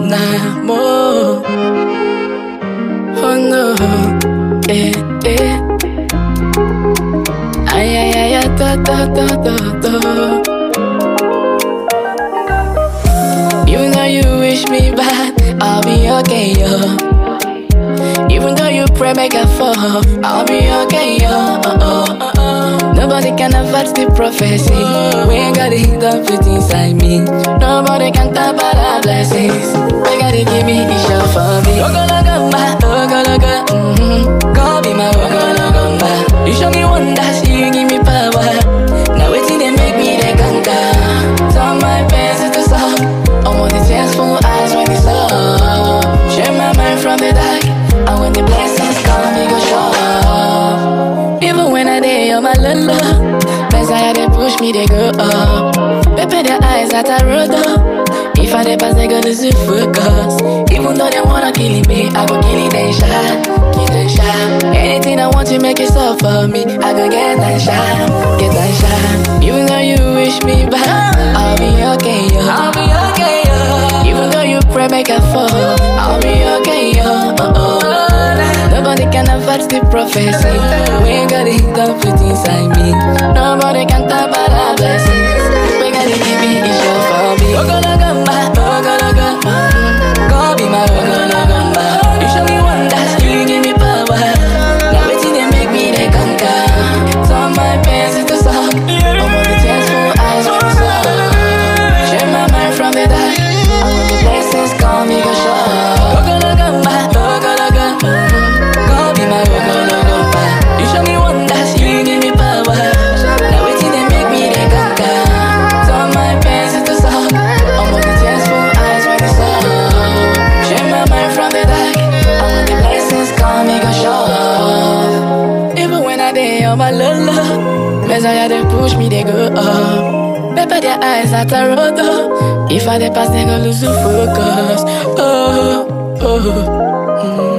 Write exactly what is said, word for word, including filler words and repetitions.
nah, more. Oh no, eh, eh. Ay, ay, ay, ay, da, da, da, da, da. Even though you wish me bad, I'll be okay, yo. Even though you pray make I fall, I'll be okay, yo. Uh -oh, uh -oh. Nobody can avert the prophecy. We ain't got it done fit inside me. Nobody can tap out our blessings. We gotta give me the show for me. Ogologomba, ogologo, mm-hmm. Go be my ogologomba. You show me wonders, you give me power. Now waiting they make me the conquer. Turn my pains into song. I want the tears full eyes when it's up. Share my mind from the dark. And when the blessings come, we go show up. Even when I day on my lolo, Messiah they push me, they go up. Pepe their eyes that I rolled up. If I they pass, they go lose focus. Even though they wanna kill me, I go kill it and shine, kill and shine. Anything I want to make it so for me, I go get and shine, get and shine. Even though you wish me back, I'll be okay, yo. I'll be okay, yo. Even though you pray make I fall, I'll be okay, yo. Uh oh. Nobody can avert the prophecy. We ain't got it done fit inside me. Nobody can tap out our blessings. We gotta give me the show for me. Ogologomba, ogologo, mm-hmm. Go be my ogologomba. You show me wonders, you give me power. Now waiting they make me they conquer. Turn my pains into song. I'm on the tears full eyes when it's up. Share my mind from the dark. And when the blessings come, we go show. Ogologomba, ogologo, mm-hmm. My ogologomba. You show me wonders, you give me power. Now waiting they make me they conquer. Turn my pains into song. I'm on the tears full eyes when it's up. Share my mind from the dark. And when the blessings come, we go show up. Even when I day on my lolo, Messiah they push me, they go up. Pepper their eyes at a road up. If I they pass, they go lose the focus. Oh, oh, mm.